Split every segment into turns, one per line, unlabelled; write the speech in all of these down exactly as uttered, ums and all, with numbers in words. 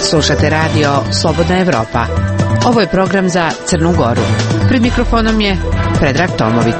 Slušate radio Slobodna Evropa. Ovo je program za Crnu Goru. Pred mikrofonom je Predrag Tomović.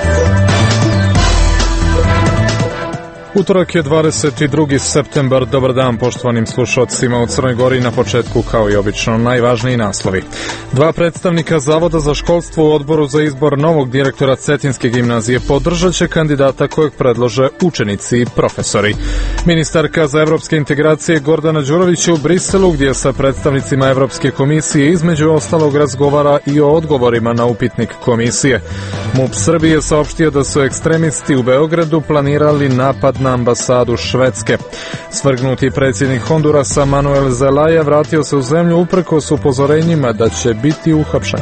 Utorak je dvadeset drugi septembar. Dobar dan poštovanim slušalcima u Crnoj Gori. Na početku, kao i obično, najvažniji naslovi. Dva predstavnika Zavoda za školstvo u odboru za izbor novog direktora Cetinske gimnazije podržat će kandidata kojeg predlože učenici i profesori. Ministarka za evropske integracije Gordana Đurović je u Briselu, gdje sa predstavnicima Evropske komisije između ostalog razgovara i o odgovorima na upitnik komisije. MUP Srbije saopštio da su ekstremisti u Beogradu planirali napad na ambasadu Švedske. Svrgnuti predsjednik Hondurasa Manuel Zelaya vratio se u zemlju uprkos upozorenjima da će biti uhapšen.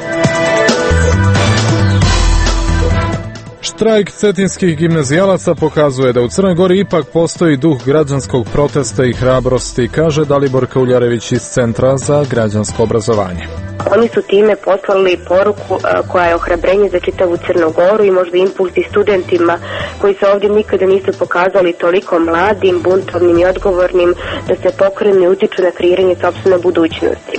Štrajk cetinskih gimnazijalaca pokazuje da u Crnoj Gori ipak postoji duh građanskog protesta i hrabrosti, kaže Dalibor Kauljarević iz Centra za građansko obrazovanje.
Oni su time poslali poruku koja je ohrabrenje za čitavu Crnu Goru i možda impuls i studentima koji se ovdje nikada nisu pokazali toliko mladim, buntovnim i odgovornim da se pokrenu i utiču na kreiranje sopstvene budućnosti.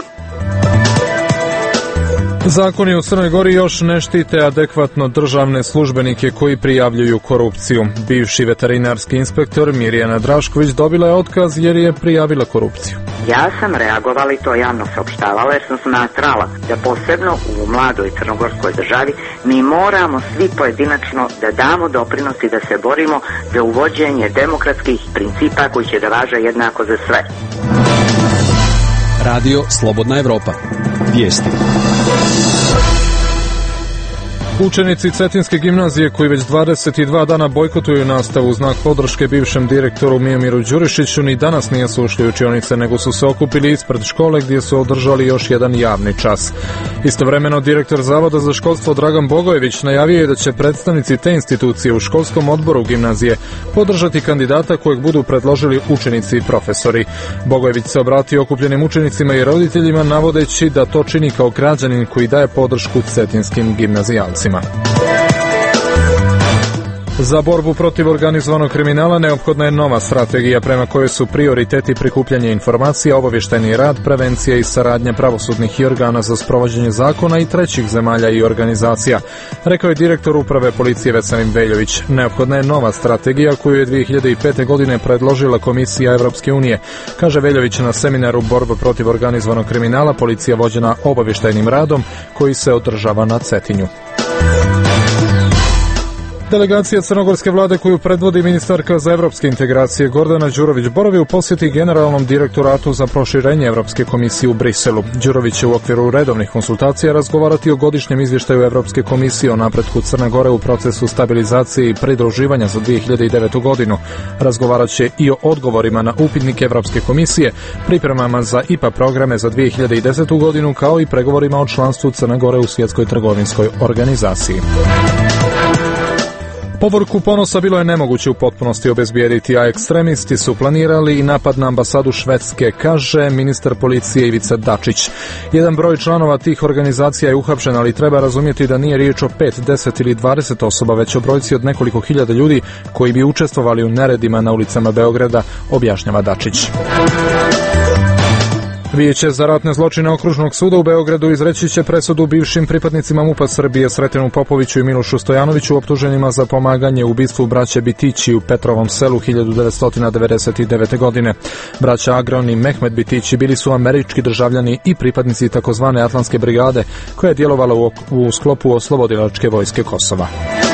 Zakoni u Crnoj Gori još ne štite adekvatno državne službenike koji prijavljuju korupciju. Bivši veterinarski inspektor Mirjana Drašković dobila je otkaz jer je prijavila korupciju.
Ja sam reagovala i to javno saopštavala jer sam smatrala da posebno u mladoj crnogorskoj državi mi moramo svi pojedinačno da damo doprinos i da se borimo za uvođenje demokratskih principa koji će da važe jednako za sve.
Radio Slobodna Evropa. Vijesti.
Učenici Cetinske gimnazije koji već dvadeset dva dana bojkotuju nastavu u znak podrške bivšem direktoru Mijomiru Đurišiću ni danas nisu ušli u učionice, nego su se okupili ispred škole gdje su održali još jedan javni čas. Istovremeno direktor Zavoda za školstvo Dragan Bogojević najavio je da će predstavnici te institucije u školskom odboru gimnazije podržati kandidata kojeg budu predložili učenici i profesori. Bogojević se obratio okupljenim učenicima i roditeljima navodeći da to čini kao građanin koji daje podršku cetinskim gimnazijalcima. Za borbu protiv organizovanog kriminala neophodna je nova strategija prema kojoj su prioriteti prikupljanje informacija, obavještajni rad, prevencija i saradnja pravosudnih i organa za sprovođenje zakona i trećih zemalja i organizacija, rekao je direktor uprave policije Veselin Veljović. Neophodna je nova strategija koju je dvije hiljade pete. godine predložila Komisija Evropske unije, kaže Veljović na seminaru Borba protiv organizovanog kriminala, policija vođena obavještajnim radom koji se održava na Cetinju. Delegacija crnogorske vlade koju predvodi ministarka za evropske integracije Gordana Đurović boravi u posjeti generalnom direktoratu za proširenje Evropske komisije u Briselu. Đurović će u okviru redovnih konsultacija razgovarati o godišnjem izvještaju Evropske komisije o napretku Crne Gore u procesu stabilizacije i pridruživanja za dvije hiljade devetu. godinu. Razgovarat će i o odgovorima na upitnik Evropske komisije, pripremama za I P A programe za dvije hiljade desetu. godinu, kao i pregovorima o članstvu Crne Gore u Svjetskoj trgovinskoj organizaciji. Povorku ponosa bilo je nemoguće u potpunosti obezbijediti, a ekstremisti su planirali i napad na ambasadu Švedske, kaže ministar policije Ivica Dačić. Jedan broj članova tih organizacija je uhapšen, ali treba razumjeti da nije riječ o pet, deset ili dvadeset osoba, već o brojci od nekoliko hiljada ljudi koji bi učestvovali u neredima na ulicama Beograda, objašnjava Dačić. Vijeće za ratne zločine Okružnog suda u Beogradu izreći će presudu bivšim pripadnicima MUP-a Srbije Sretenu Popoviću i Milošu Stojanoviću optuženima za pomaganje u ubistvu braće Bitići u Petrovom selu hiljadu devetsto devedeset devete. godine. Braća Agron i Mehmet Bitići bili su američki državljani i pripadnici takozvane Atlantske brigade koja je djelovala u, u sklopu oslobodilačke vojske Kosova.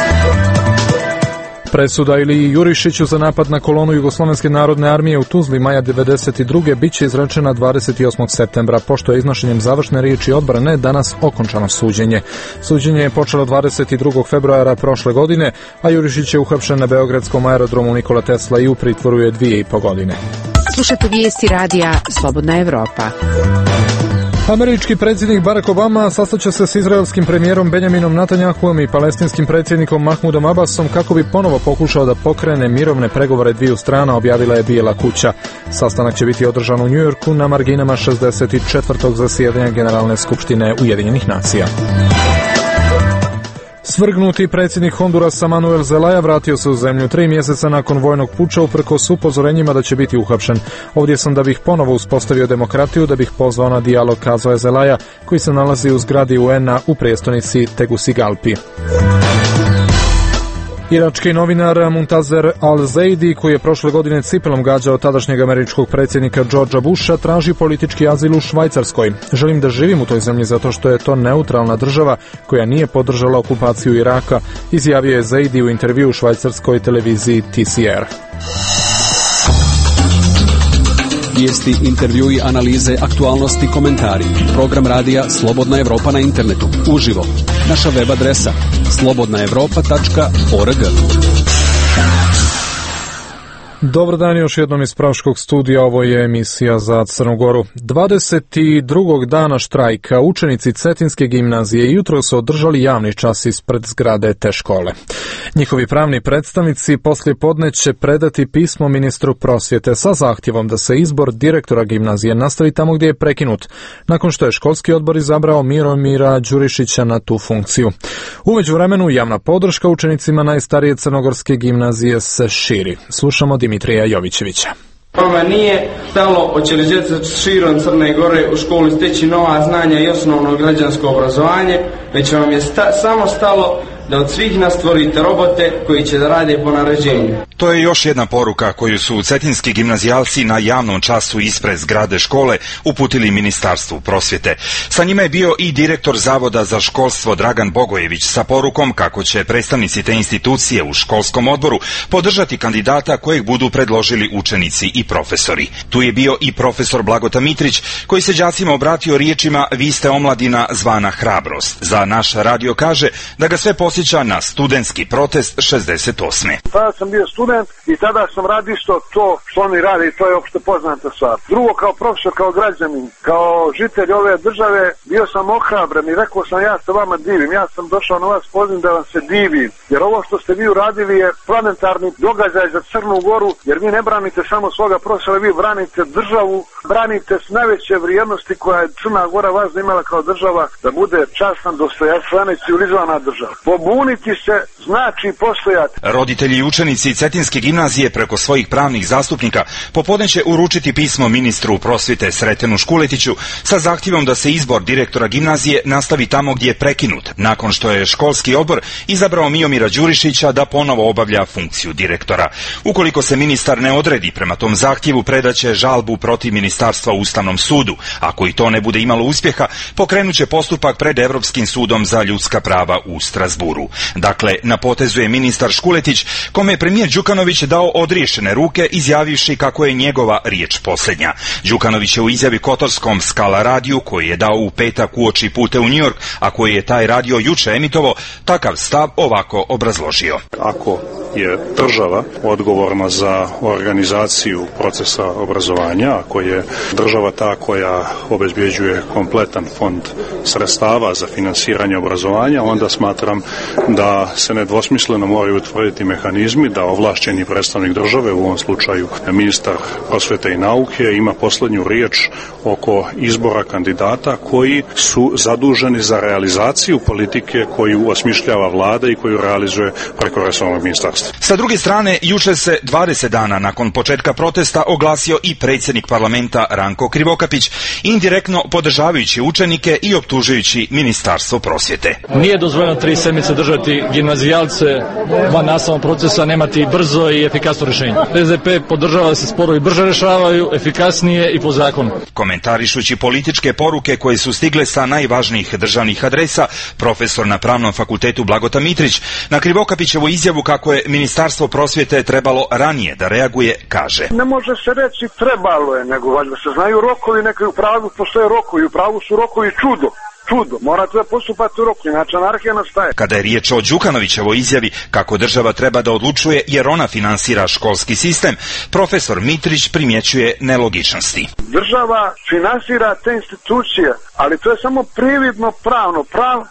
Presuda Iliji Jurišiću za napad na kolonu Jugoslovenske narodne armije u Tuzli maja devedeset druge bit će izrečena dvadeset osmog septembra, pošto je iznošenjem završne riječi odbrane danas okončano suđenje. Suđenje je počelo dvadeset drugog februara prošle godine, a Jurišić je uhapšen na beogradskom aerodromu Nikola Tesla i u pritvoru je dvije i po godine.
Slušajte vijesti radija Slobodna Evropa.
Američki predsjednik Barack Obama sastaće se s izraelskim premijerom Benjaminom Netanjahuom i palestinskim predsjednikom Mahmudom Abbasom kako bi ponovo pokušao da pokrene mirovne pregovore dviju strana, objavila je Bijela kuća. Sastanak će biti održan u Njujorku na marginama šezdeset četvrtog zasjedanja Generalne skupštine Ujedinjenih nacija. Svrgnuti predsjednik Hondurasa Manuel Zelaya vratio se u zemlju tri mjeseca nakon vojnog puča uprkos upozorenjima da će biti uhapšen. Ovdje sam da bih ponovo uspostavio demokratiju, da bih pozvao na dijalog, kazao je Zelaya, koji se nalazi u zgradi U N-a u prijestolnici Tegucigalpi. Irački novinar Muntazer al-Zaidi, koji je prošle godine cipelom gađao tadašnjeg američkog predsjednika Georgea Busha, traži politički azil u Švajcarskoj. Želim da živim u toj zemlji zato što je to neutralna država koja nije podržala okupaciju Iraka, izjavio je Zaidi u intervju u švajcarskoj televiziji T C R.
Vijesti, intervjui, analize, aktualnosti, komentari. Program radija Slobodna Evropa na internetu. Uživo. Naša web adresa slobodna evropa tačka org.
Dobar dan, još jednom iz Praškog studija, ovo je emisija za Crnu Goru. dvadeset drugog dana štrajka učenici Cetinske gimnazije jutro su održali javni čas ispred zgrade te škole. Njihovi pravni predstavnici poslije podne će predati pismo ministru prosvjete sa zahtjevom da se izbor direktora gimnazije nastavi tamo gdje je prekinut, nakon što je školski odbor izabrao Miromira Đurišića na tu funkciju. U međuvremenu javna podrška učenicima najstarije crnogorske gimnazije se širi. Slušamo Dimitrija Jovićevića.
Vama nije stalo hoće li djeca širom Crne Gore u školi steći nova znanja i osnovno građansko obrazovanje, već vam je sta, samo stalo da od svih nas stvorite robote koji će da rade po naređenju.
To je još jedna poruka koju su cetinski gimnazijalci na javnom času ispred zgrade škole uputili Ministarstvu prosvjete. Sa njima je bio i direktor Zavoda za školstvo Dragan Bogojević sa porukom kako će predstavnici te institucije u školskom odboru podržati kandidata kojeg budu predložili učenici i profesori. Tu je bio i profesor Blagota Mitrić koji se đacima obratio riječima "Vi ste omladina zvana hrabrost". Za naš radio kaže da ga sve posjeća na studentski protest šezdeset osme.
Tada sam bio student i tada sam radio isto to što oni rade i to je opšte poznata stvar. Drugo, kao profesor, kao građanin, kao žitelj ove države, bio sam ohrabren i rekao sam ja se vama divim. Ja sam došao na vas poziv da vam se divim, jer ovo što ste vi uradili je planetarni događaj za Crnu Goru, jer vi ne branite samo svoga profesora, vi branite državu, branite s najveće vrijednosti koja je Crna Gora vas imala kao država, da bude časna, dostojanstvena i civilizovana država. Pobuniti se znači postojati.
Roditelji i učenici Cetinske gimnazije preko svojih pravnih zastupnika popodne će uručiti pismo ministru prosvjete Sretenu Škuletiću sa zahtjevom da se izbor direktora gimnazije nastavi tamo gdje je prekinut, nakon što je školski odbor izabrao Miromira Đurišića da ponovo obavlja funkciju direktora. Ukoliko se ministar ne odredi prema tom zahtjevu, predaće žalbu protiv ministarstva Ustavnom sudu. Ako i to ne bude imalo uspjeha, pokrenuće postupak pred Europskim sudom za ljudska prava u Strasburu. Dakle, na potezu je ministar Škuletić, kome je premijer Đukanović dao odriješene ruke, izjavivši kako je njegova riječ posljednja. Đukanović je u izjavi Kotorskom Skala radiju, koji je dao u petak uoči pute u New York, a koji je taj radio juče emitovao, takav stav ovako obrazložio.
Ako je država odgovorna za organizaciju procesa obrazovanja, ako je država ta koja obezbjeđuje kompletan fond sredstava za finansiranje obrazovanja, onda smatram da se nedvosmisleno moraju utvrditi mehanizmi da ovlašćeni predstavnik države, u ovom slučaju ministar prosvjete i nauke, ima posljednju riječ oko izbora kandidata koji su zaduženi za realizaciju politike koju osmišljava vlada i koju realizuje preko resornog ministarstva.
Sa druge strane, juče se dvadeset dana nakon početka protesta oglasio i predsjednik parlamenta Ranko Krivokapić, indirektno podržavajući učenike i optužujući Ministarstvo prosvjete.
Nije dozvoljeno tri sedmice držati gimnazijalce van nastavnog procesa, nemati brzo i efikasno rješenje. S D P podržava da se sporovi brže rješavaju, efikasnije i po zakonu.
Komentarišući političke poruke koje su stigle sa najvažnijih državnih adresa, profesor na Pravnom fakultetu Blagota Mitrić na Krivokapićevu izjavu kako je Ministarstvo prosvjete trebalo ranije da reaguje, kaže:
Ne može se reći trebalo je, nego valjda se znaju rokovi, neki u pravu postoje rokovi, u pravu su rokovi čudo. Čudo, morate da postupati u roku, inače anarhija nastaje.
Kada je riječ o Đukanovićevoj izjavi kako država treba da odlučuje jer ona finansira školski sistem, profesor Mitrić primjećuje nelogičnosti.
Država finansira te institucije, ali to je samo prividno pravno, prav,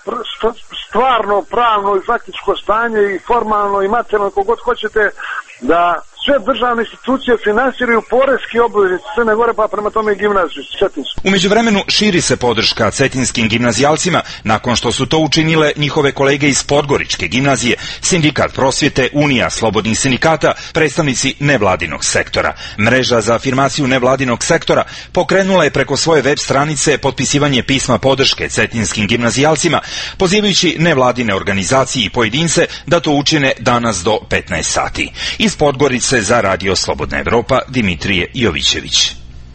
stvarno pravno i faktičko stanje i formalno i materijalno, kogod hoćete, da sve državne institucije finansiraju poreski obveznici Crne Gore, pa prema tome i gimnaziju Cetinsku.
U međuvremenu širi se podrška cetinskim gimnazijalcima nakon što su to učinile njihove kolege iz Podgoričke gimnazije, Sindikat prosvjete, Unija slobodnih sindikata, predstavnici nevladinog sektora. Mreža za afirmaciju nevladinog sektora pokrenula je preko svoje web stranice potpisivanje pisma podrške cetinskim gimnazijalcima, pozivajući nevladine organizacije i pojedince da to učine danas do petnaest sati. Iz Podgorice za Radio Slobodna Evropa, Dimitrije Jovićević.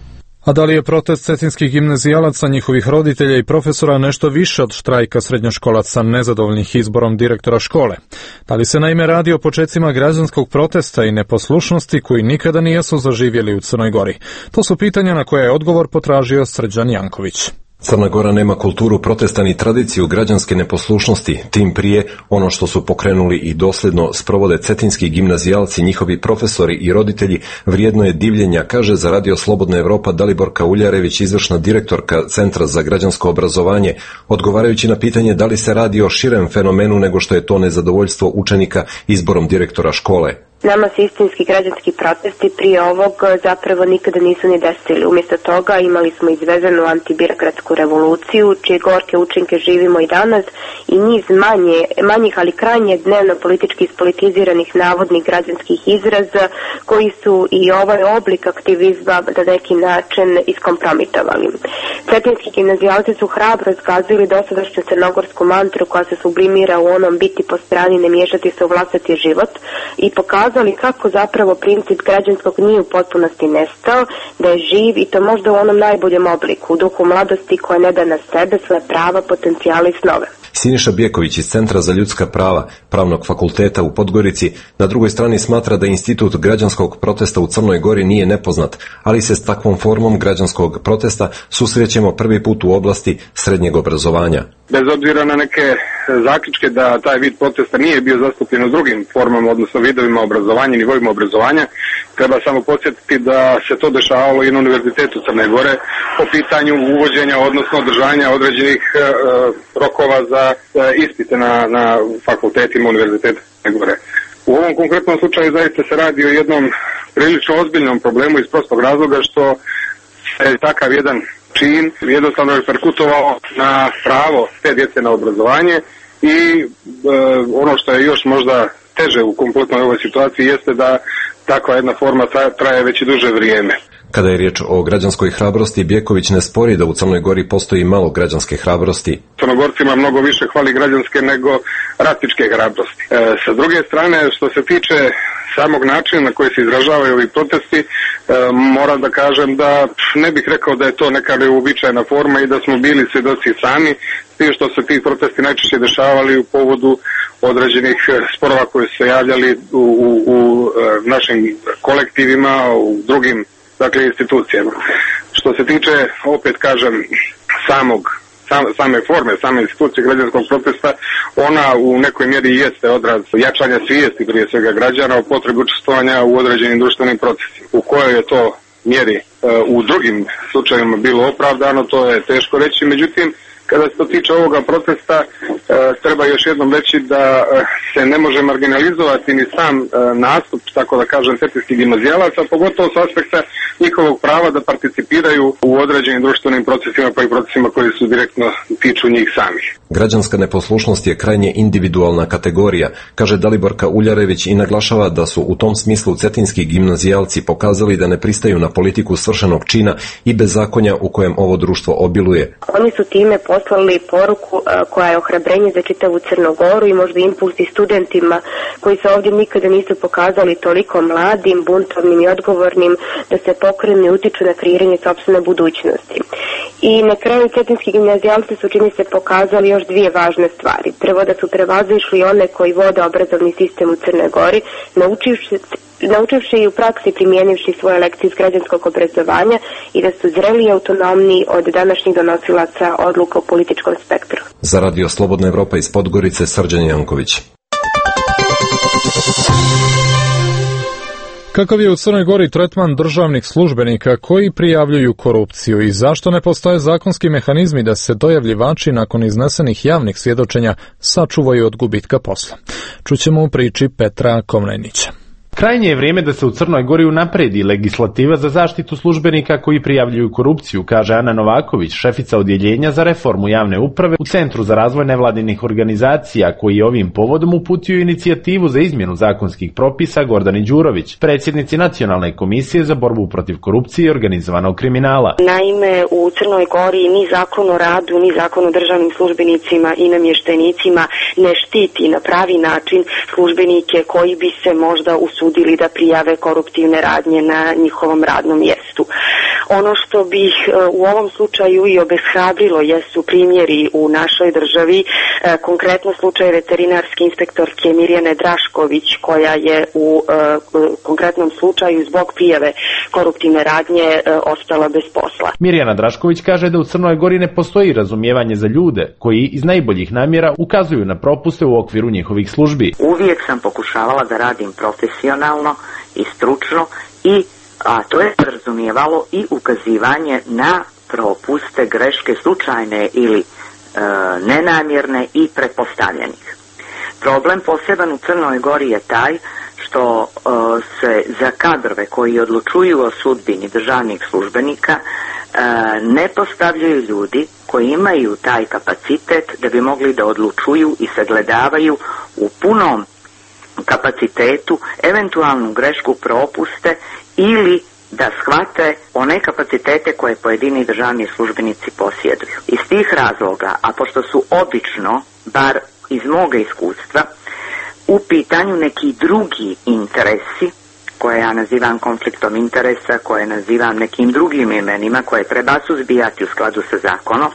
A da li je protest cetinskih gimnazijalaca, njihovih roditelja i profesora nešto više od štrajka srednjoškolaca nezadovoljnih izborom direktora škole? Da li se naime radi o počecima građanskog protesta i neposlušnosti koji nikada nijesu zaživjeli u Crnoj Gori? To su pitanja na koje je odgovor potražio Srđan Janković.
Crna Gora nema kulturu protesta ni tradiciju građanske neposlušnosti, tim prije ono što su pokrenuli i dosljedno sprovode cetinski gimnazijalci, njihovi profesori i roditelji, vrijedno je divljenja, kaže za Radio Slobodna Evropa Daliborka Uljarević, izvršna direktorka Centra za građansko obrazovanje, odgovarajući na pitanje da li se radi o širem fenomenu nego što je to nezadovoljstvo učenika izborom direktora škole.
Nama se istinski građanski protesti prije ovog zapravo nikada nisu ni desili. Umjesto toga imali smo izvezenu antibirokratsku revoluciju, čije gorke učinke živimo i danas, i niz manje, manjih, ali krajnje dnevno politički ispolitiziranih navodnih građanskih izraza koji su i ovaj oblik aktivizma na neki način iskompromitovali. Cetinski gimnazijalci su hrabro zgazili dosadašnju crnogorsku mantru koja se sublimira u onom biti po strani, ne miješati se u vlastiti život, i pokazali kako zapravo princip građanskog nije u potpunosti nestao, da je živ i to možda u onom najboljem obliku, u duhu mladosti koja ne da na sebe svoje prava, potencijale i snove.
Siniša Bjeković iz Centra za ljudska prava Pravnog fakulteta u Podgorici na drugoj strani smatra da institut građanskog protesta u Crnoj Gori nije nepoznat, ali se s takvom formom građanskog protesta susrećemo prvi put u oblasti srednjeg obrazovanja.
Bez obzira na neke zaključke da taj vid protesta nije bio zastupljen u drugim formama, odnosno vidovima obrazovanja, nivoima obrazovanja, treba samo podsjetiti da se to dešavalo i na Univerzitetu Crne Gore po pitanju uvođenja, odnosno održanja određenih e, rokova za e, ispite na, na fakultetima Univerziteta Crne Gore. U ovom konkretnom slučaju zaista se radi o jednom prilično ozbiljnom problemu iz prostog razloga što je takav jedan čin jednostavno je perkutovao na pravo te djece na obrazovanje i e, ono što je još možda teže u kompletnoj ovoj situaciji jeste da takva jedna forma traje već i duže vrijeme.
Kada je riječ o građanskoj hrabrosti, Bjeković ne spori da u Crnoj Gori postoji malo građanske hrabrosti.
Crnogorcima mnogo više hvali građanske nego ratničke hrabrosti. E, sa druge strane, što se tiče samog načina na koji se izražavaju ovi protesti, e, moram da kažem da ne bih rekao da je to neka neuobičajena forma i da smo bili svjedoci sami, s tim što se ti protesti najčešće dešavali u povodu određenih sporova koji su se javljali u, u, u našim kolektivima, u drugim dakle institucijama. Što se tiče, opet kažem, samog Sam, same forme, same institucije građanskog protesta, ona u nekoj mjeri jeste odraz jačanja svijesti prije svega građana o potrebi učestvovanja u određenim društvenim procesima. U kojoj je to mjeri e, u drugim slučajevima bilo opravdano, to je teško reći, međutim, kada se to tiče ovoga protesta, e, treba još jednom reći da e, se ne može marginalizovati ni sam e, nastup, tako da kažem, cetinskih gimnazijalaca, pogotovo s aspekta njihovog prava da participiraju u određenim društvenim procesima, pa i procesima koji su direktno tiču njih samih.
Građanska neposlušnost je krajnje individualna kategorija, kaže Daliborka Uljarević i naglašava da su u tom smislu cetinski gimnazijalci pokazali da ne pristaju na politiku svršenog čina i bezakonja u kojem ovo društvo obiluje.
Oni su time poslali poruku koja je ohrabrenje za čitavu Crnu Goru i možda impuls i studentima koji se ovdje nikada nisu pokazali toliko mladim, buntovnim i odgovornim da se pokrenu i utiču na kreiranje sopstvene budućnosti. I na kraju cetinski gimnazijalci su, čini se, pokazali još dvije važne stvari. Prvo, da su prevazišli one koji vode obrazovni sistem u Crnoj Gori, naučivši naučivši i u praksi primijenivši svoje lekcije iz građanskog obrazovanja i da su zreli i autonomni od današnjih donosilaca odluka u političkom spektru.
Za Radio Slobodna Evropa iz Podgorice, Srđan Janković.
Kakav je u Crnoj Gori tretman državnih službenika koji prijavljuju korupciju i zašto ne postoje zakonski mehanizmi da se dojavljivači nakon iznesenih javnih svjedočenja sačuvaju od gubitka posla? Čućemo u priči Petra Komnenića.
Krajnje je vrijeme da se u Crnoj Gori unapredi legislativa za zaštitu službenika koji prijavljuju korupciju, kaže Ana Novaković, šefica odjeljenja za reformu javne uprave u Centru za razvoj nevladinih organizacija, koji je ovim povodom uputio inicijativu za izmjenu zakonskih propisa Gordani Đurović, predsjednici Nacionalne komisije za borbu protiv korupcije i organizovanog kriminala.
Naime, u Crnoj Gori ni zakon o radu, ni zakon o državnim službenicima i namještenicima ne štiti na pravi način službenike koji bi se možda usudili da prijave koruptivne radnje na njihovom radnom mjestu. Ono što bih u ovom slučaju i obeshrabrilo jesu primjeri u našoj državi, konkretno slučaj veterinarske inspektorke Mirjane Drašković, koja je u konkretnom slučaju zbog prijave koruptivne radnje ostala bez posla.
Mirjana Drašković kaže da u Crnoj Gori ne postoji razumijevanje za ljude koji iz najboljih namjera ukazuju na propuste u okviru njihovih službi.
Uvijek sam pokušavala da radim profesionalno i stručno, i a to je razumijevalo i ukazivanje na propuste, greške slučajne ili e, nenamjerne i pretpostavljenih. Problem poseban u Crnoj Gori je taj što e, se za kadrove koji odlučuju o sudbini državnih službenika e, ne postavljaju ljudi koji imaju taj kapacitet da bi mogli da odlučuju i sagledavaju u punom kapacitetu eventualnu grešku, propuste ili da shvate one kapacitete koje pojedini državni službenici posjeduju. Iz tih razloga, a pošto su obično, bar iz moga iskustva, u pitanju neki drugi interesi, koje ja nazivam konfliktom interesa, koje nazivam nekim drugim imenima koje treba suzbijati u skladu sa zakonom,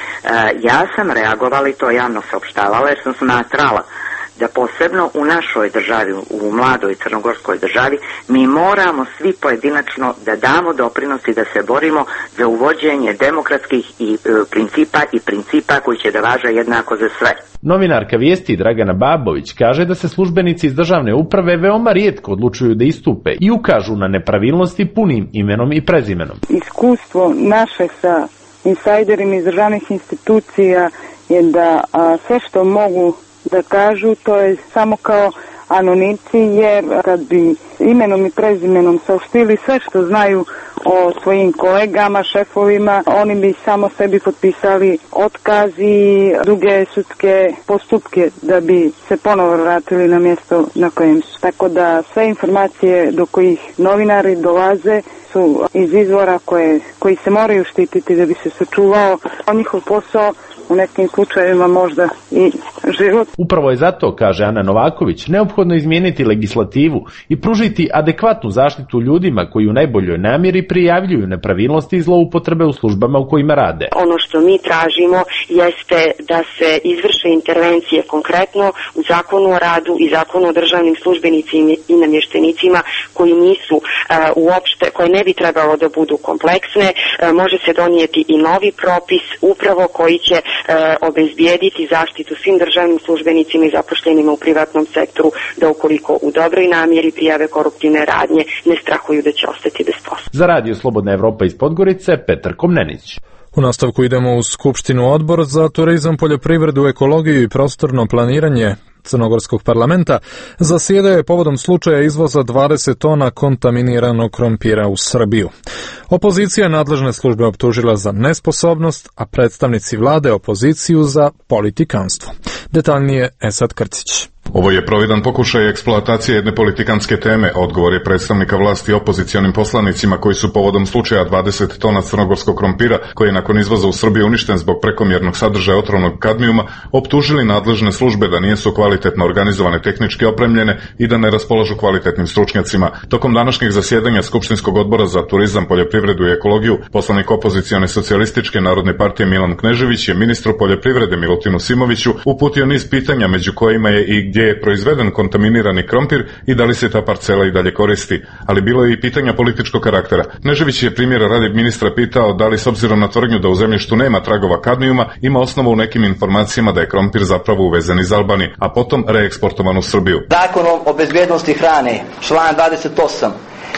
ja sam reagovala i to javno saopštavala jer sam smatrala da posebno u našoj državi, u mladoj crnogorskoj državi, mi moramo svi pojedinačno da damo doprinos i da se borimo za uvođenje demokratskih i, e, principa i principa koji će da važe jednako za sve.
Novinarka Vijesti Dragana Babović kaže da se službenici iz državne uprave veoma rijetko odlučuju da istupe i ukažu na nepravilnosti punim imenom i prezimenom.
Iskustvo naše sa insajderima iz državnih institucija je da a, sve što mogu da kažu, to je samo kao anonimci, jer kad bi imenom i prezimenom saopštili sve što znaju o svojim kolegama, šefovima, oni bi samo sebi potpisali otkaz i druge sudske postupke da bi se ponovo vratili na mjesto na kojem su. Tako da sve informacije do kojih novinari dolaze su iz izvora koje, koji se moraju štititi da bi se sačuvao njihov posao, u nekim slučajevima možda i život.
Upravo je zato, kaže Ana Novaković, neophodno izmijeniti legislativu i pružiti adekvatnu zaštitu ljudima koji u najboljoj namjeri prijavljuju nepravilnosti i zloupotrebe u službama u kojima rade.
Ono što mi tražimo jeste da se izvrše intervencije konkretno u zakonu o radu i zakonu o državnim službenicima i namještenicima koji nisu uh, uopšte, koje ne bi trebalo da budu kompleksne. Uh, može se donijeti i novi propis upravo koji će E, obezbijediti zaštitu svim državnim službenicima i zaposlenima u privatnom sektoru, da ukoliko u dobroj namjeri prijave koruptivne radnje ne strahuju da će ostati bez posla.
Za Radio Slobodna Evropa iz Podgorice, Petar Komnenić.
U nastavku idemo u Skupštinu. Odbor za turizam, poljoprivredu, ekologiju i prostorno planiranje Crnogorskog parlamenta zasjedao je povodom slučaja izvoza dvadeset tona kontaminiranog krompira u Srbiju. Opozicija nadležne službe optužila za nesposobnost, a predstavnici vlade opoziciju za politikanstvo. Detaljnije Esad Krcić.
Ovo je providan pokušaj eksploatacije jedne politikanske teme, odgovor je predstavnika vlasti opozicionim poslanicima koji su povodom slučaja dvadeset tona crnogorskog krompira, koji je nakon izvoza u Srbiju uništen zbog prekomjernog sadržaja otrovnog kadmijuma, optužili nadležne službe da nisu kvalitetno organizovane, tehnički opremljene i da ne raspolažu kvalitetnim stručnjacima. Tokom današnjeg zasjedanja Skupštinskog odbora za turizam, poljoprivredu i ekologiju, poslanik opozicione socijalističke narodne partije Milan Knežević je ministru poljoprivrede Milutinu Simoviću uputio niz pitanja, među kojima je i gdje je proizveden kontaminirani krompir i da li se ta parcela i dalje koristi, ali bilo je i pitanja političkog karaktera. Knežević je primjera radi ministra pitao da li s obzirom na tvrdnju da u zemljištu nema tragova kadmijuma ima osnovu u nekim informacijama da je krompir zapravo uvezen iz Albanije, a potom reeksportovan u Srbiju.
Zakonom o bezbjednosti hrane, član dvadeset osam,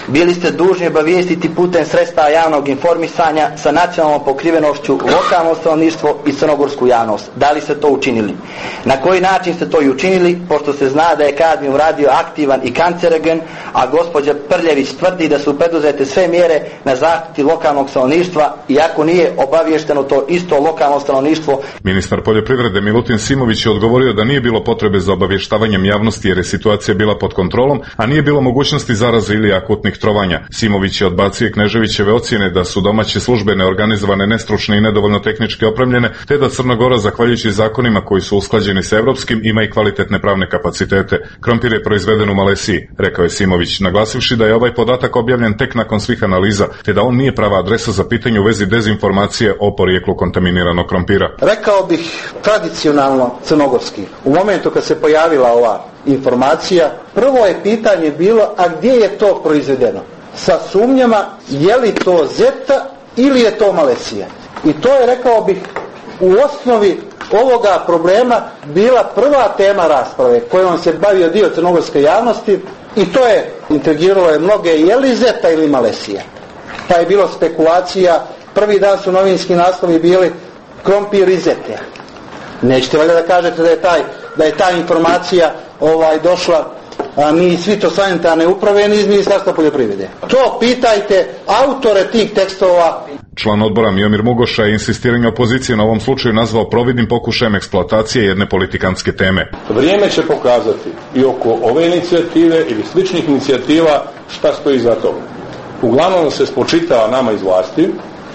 bili ste dužni obavijestiti putem sredstava javnog informisanja sa nacionalnom pokrivenošću lokalno stanovništvo i crnogorsku javnost. Da li ste to učinili? Na koji način ste to i učinili, pošto se zna da je kadmijum radioaktivan i kancerogen, a gospođa Prljević tvrdi da su preduzete sve mjere na zaštiti lokalnog stanovništva, iako nije obavješteno to isto lokalno stanovništvo.
Ministar poljoprivrede Milutin Simović je odgovorio da nije bilo potrebe za obavještavanjem javnosti jer je situacija bila pod kontrolom, a nije bilo mogućnosti zaraze ili akutnih trovanja. Simović je odbacio Kneževićeve ocjene da su domaće službe neorganizovane, nestručne i nedovoljno tehnički opremljene, te da Crna Gora, zahvaljujući zakonima koji su usklađeni sa evropskim, ima i kvalitetne pravne kapacitete. Krompir je proizveden u Malesiji, rekao je Simović, naglasivši da je ovaj podatak objavljen tek nakon svih analiza, te da on nije prava adresa za pitanje u vezi dezinformacije o porijeklu kontaminiranog krompira.
Rekao bih tradicionalno crnogorski. U momentu kad se pojavila ova informacija, prvo je pitanje bilo, a gdje je to proizvedeno? Sa sumnjama, je li to Zeta ili je to Malesija? I to je, rekao bih, u osnovi ovoga problema bila prva tema rasprave kojom se bavio dio crnogorske javnosti, i to je intrigiralo je mnoge, je li Zeta ili Malesija. Pa je bilo spekulacija, prvi dan su novinski naslovi bili krompir iz Zete. Nećete valjda da kažete da je, taj, da je ta informacija ovaj, došla a ni iz fitosanitarne uprave ni iz Ministarstva poljoprivrede. To pitajte autore tih tekstova.
Član odbora Miomir Mugoša je insistiranje opozicije na ovom slučaju nazvao providnim pokušajem eksploatacije jedne politikanske teme.
Vrijeme će pokazati i oko ove inicijative ili sličnih inicijativa šta stoji za to. Uglavnom se spočitava nama iz vlasti,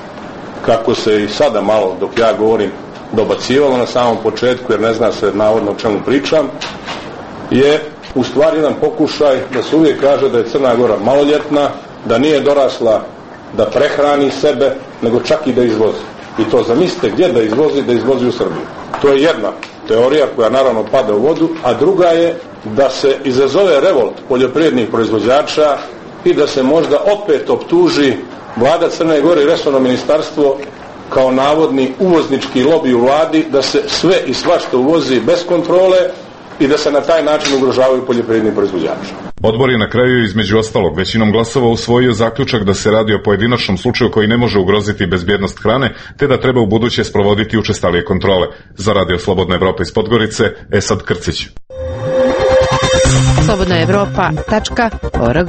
kako se i sada malo dok ja govorim dobacivalo na samom početku, jer ne zna se navodno o čemu pričam, je u stvari jedan pokušaj da se uvijek kaže da je Crna Gora maloljetna, da nije dorasla da prehrani sebe, nego čak i da izvozi. I to zamislite gdje da izvozi, da izvozi u Srbiju. To je jedna teorija koja naravno pada u vodu, a druga je da se izazove revolt poljoprivrednih proizvođača i da se možda opet optuži vlada Crne Gore i resorno ministarstvo kao navodni uvoznički lobi u vladi, da se sve i svašta uvozi bez kontrole i da se na taj način ugrožavaju poljoprivredni proizvođači.
Odbor je na kraju između ostalog većinom glasova usvojio zaključak da se radi o pojedinačnom slučaju koji ne može ugroziti bezbjednost hrane, te da treba u buduće sprovoditi učestalije kontrole. Za Radio Slobodna Evropa iz Podgorice, Esad Krcić.
slobodna evropa tačka org.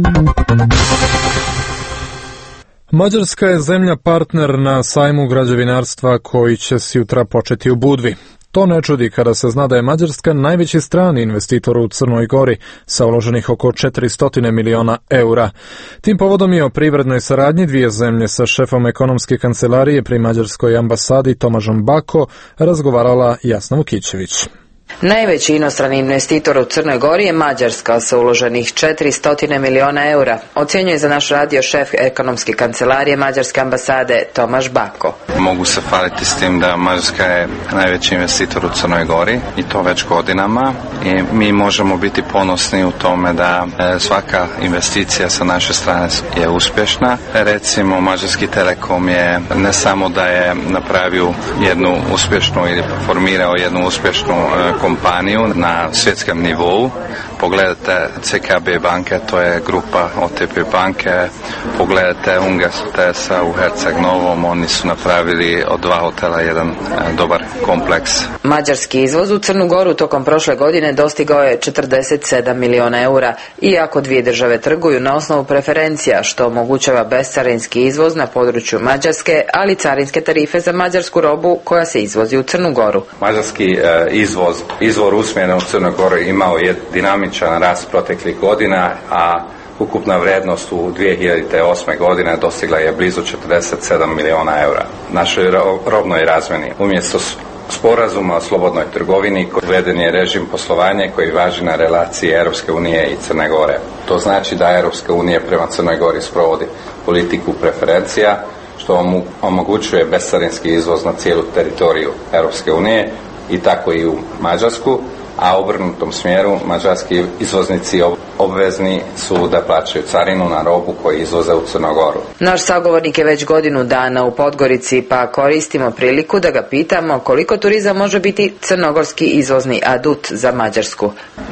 Mađarska je zemlja partner na sajmu građevinarstva koji će sjutra početi u Budvi. To ne čudi kada se zna da je Mađarska najveći strani investitor u Crnoj Gori sa uloženih oko četiristo miliona eura. Tim povodom je o privrednoj saradnji dvije zemlje sa šefom ekonomske kancelarije pri mađarskoj ambasadi Tomažom Bako razgovarala Jasna Vukićević.
Najveći inostrani investitor u Crnoj Gori je Mađarska sa uloženih četiristo miliona eura, ocjenjuje za naš radio šef ekonomske kancelarije mađarske ambasade Tomaž Bako.
Mogu se hvaliti s tim da Mađarska je najveći investitor u Crnoj Gori i to već godinama i mi možemo biti ponosni u tome da svaka investicija sa naše strane je uspješna. Recimo Mađarski Telekom je ne samo da je napravio jednu uspješnu ili formirao jednu uspješnu kompaniju na svjetskom nivou. Pogledajte C K B banke, to je grupa O T P banke, pogledajte Ungerstesa u Herceg Novom, oni su napravili od dva hotela jedan e, dobar kompleks.
Mađarski izvoz u Crnu Goru tokom prošle godine dostigao je četrdeset sedam miliona eura, iako dvije države trguju na osnovu preferencija, što omogućava bescarinski izvoz na području Mađarske, ali carinske tarife za mađarsku robu koja se izvozi u Crnu Goru.
Mađarski e, izvoz, izvor usmjeren u Crnoj Gori imao je dinamičan rast proteklih godina, a ukupna vrijednost u dvije hiljade osme godine dostigla je blizu četrdeset sedam miliona eura. Našoj robnoj razmjeni umjesto sporazuma o slobodnoj trgovini uveden je režim poslovanja koji važi na relaciji Europske unije i Crne Gore. To znači da Europska unija prema Crnoj Gori sprovodi politiku preferencija, što omogućuje bescarinski izvoz na cijelu teritoriju Europske unije i tako i u Mađarsku, a u obrnutom smjeru mađarski izvoznici obvezni su da plaćaju carinu na robu koju izvoze u Crnu Goru.
Naš sagovornik je već godinu dana u Podgorici, pa koristimo priliku da ga pitamo koliko turizam može biti crnogorski izvozni adut za Mađarsku.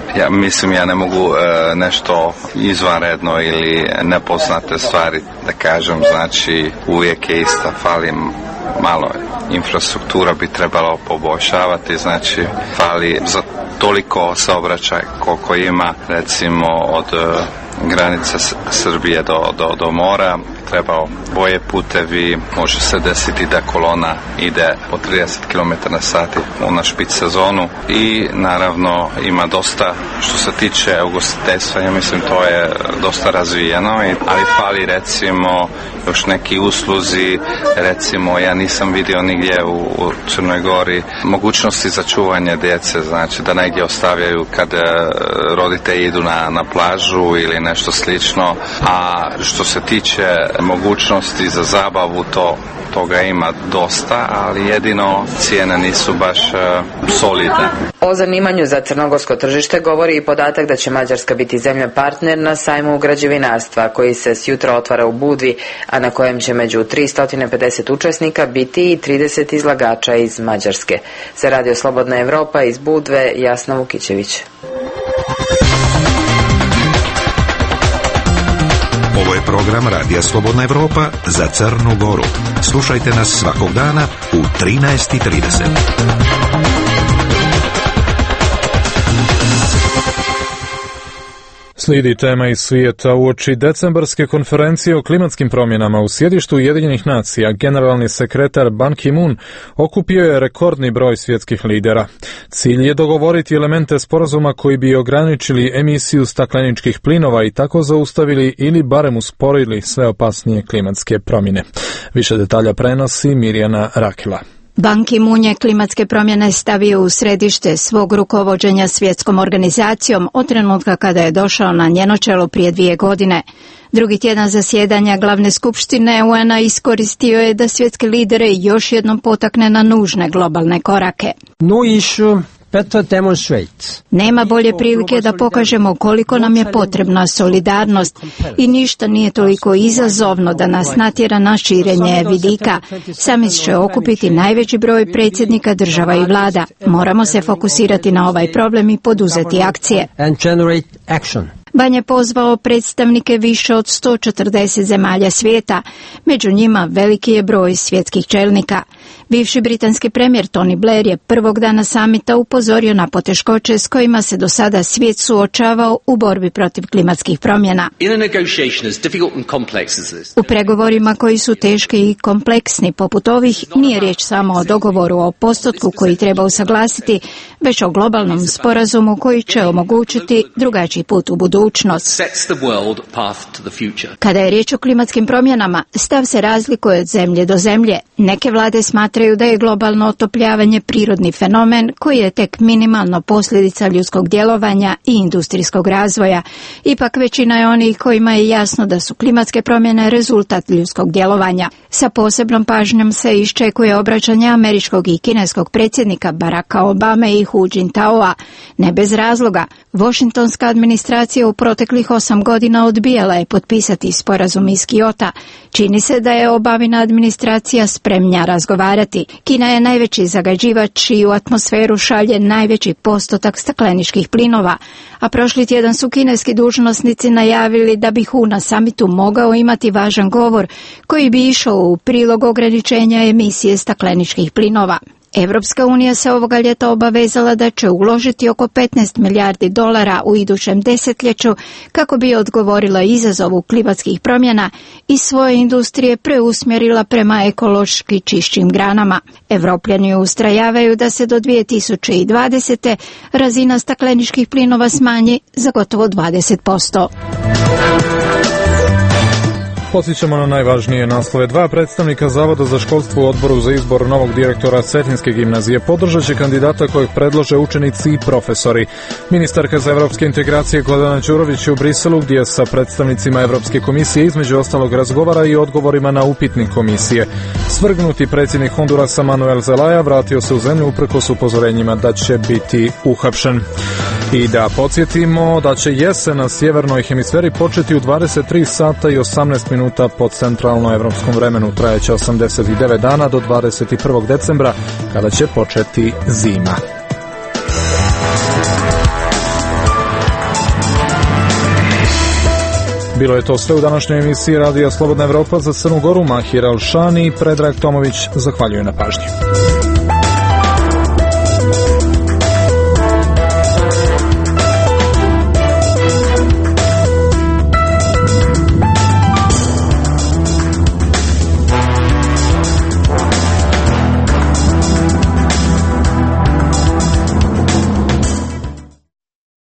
ja mislim ja ne mogu e, nešto izvanredno ili nepoznate stvari da kažem, znači uvijek je ista, fali malo infrastruktura bi trebalo poboljšavati, znači fali za toliko saobraćaj koliko ima recimo od e, granice Srbije do, do, do mora, trebao boje putevi, može se desiti da kolona ide po trideset kilometara na sat u špic sezonu i naravno ima dosta što se tiče ugostiteljstva, ja mislim to je dosta razvijeno, ali fali recimo još neki usluzi, recimo ja nisam vidio nigdje u, u Crnoj Gori mogućnosti za čuvanje djece, znači da negdje ostavljaju kad roditelji idu na, na plažu ili nešto slično, a što se tiče mogućnosti za zabavu, to toga ima dosta, ali jedino cijene nisu baš uh, solidne.
O zanimanju za crnogorsko tržište govori i podatak da će Mađarska biti zemlja partner na sajmu građevinarstva koji se sjutra otvara u Budvi, a na kojem će među tristo pedeset učesnika biti i trideset izlagača iz Mađarske. Za Radio Slobodna Evropa iz Budve, Jasna Vukićević.
Ovo je program Radija Slobodna Evropa za Crnu Goru. Slušajte nas svakog dana u trinaest i trideset.
Slijedi tema iz svijeta. Uoči decembarske konferencije o klimatskim promjenama u sjedištu Ujedinjenih nacija, generalni sekretar Ban Ki-moon okupio je rekordni broj svjetskih lidera. Cilj je dogovoriti elemente sporazuma koji bi ograničili emisiju stakleničkih plinova i tako zaustavili ili barem usporili sve opasnije klimatske promjene. Više detalja prenosi Mirjana Rakila.
Ban Ki-moon je klimatske promjene stavio u središte svog rukovođenja svjetskom organizacijom od trenutka kada je došao na njeno čelo prije dvije godine. Drugi tjedan zasjedanja glavne skupštine U N-a iskoristio je da svjetske lidere još jednom potakne na nužne globalne korake.
No issue better demonstrates.
Nema bolje prilike da pokažemo koliko nam je potrebna solidarnost i ništa nije toliko izazovno da nas natjera na širenje vidika. Samit će okupiti najveći broj predsjednika država i vlada. Moramo se fokusirati na ovaj problem i poduzeti akcije.
And generate action.
Ban je pozvao predstavnike više od sto četrdeset zemalja svijeta, među njima veliki je broj svjetskih čelnika. Bivši britanski premijer Tony Blair je prvog dana samita upozorio na poteškoće s kojima se do sada svijet suočavao u borbi protiv klimatskih promjena. U pregovorima koji su teški i kompleksni poput ovih nije riječ samo o dogovoru o postotku koji treba usaglasiti, već o globalnom sporazumu koji će omogućiti drugačiji put u budućnost. Kada je riječ o klimatskim promjenama, stav se razlikuje od zemlje do zemlje. Neke vlade smatraju da je globalno otopljavanje prirodni fenomen koji je tek minimalno posljedica ljudskog djelovanja i industrijskog razvoja. Ipak većina je onih kojima je jasno da su klimatske promjene rezultat ljudskog djelovanja. Sa posebnom pažnjom se iščekuje obraćanje američkog i kineskog predsjednika Baracka Obame i Hu Jintaoa. Ne bez razloga, Washingtonska administracija u proteklih osam godina odbijala je potpisati sporazum iz Kiota. Čini se da je Obamina administracija spremna razgovarati. Kina je najveći zagađivač i u atmosferu šalje najveći postotak stakleničkih plinova, a prošli tjedan su kineski dužnosnici najavili da bi Hu na samitu mogao imati važan govor koji bi išao u prilog ograničenja emisije stakleničkih plinova. Evropska unija se ovoga ljeta obavezala da će uložiti oko petnaest milijardi dolara u idućem desetljeću kako bi odgovorila izazovu klimatskih promjena i svoje industrije preusmjerila prema ekološki čišćim granama. Evropljani ustrajavaju da se do dvije tisuće dvadesete. razina stakleničkih plinova smanji za gotovo dvadeset posto.
Podsjećamo na najvažnije naslove. Dva predstavnika Zavoda za školstvo u odboru za izbor novog direktora Cetinske gimnazije podržat će kandidata kojeg predlože učenici i profesori. Ministarka za evropske integracije Gordana Đurović je u Briselu gdje sa predstavnicima Evropske komisije između ostalog razgovara i odgovorima na upitnik komisije. Svrgnuti predsjednik Hondurasa Manuel Zelaya vratio se u zemlju uprkos upozorenjima da će biti uhapšen. I da podsjetimo da će jesen na sjevernoj hemisferi početi u dvadeset tri sata i osamnaest minuta po centralno evropskom vremenu. Trajeće osamdeset devet dana do dvadeset prvog decembra kada će početi zima. Bilo je to sve u današnjoj emisiji Radija Slobodna Evropa. Za Crnu Goru Mahir Alšani i Predrag Tomović zahvaljuju na pažnji.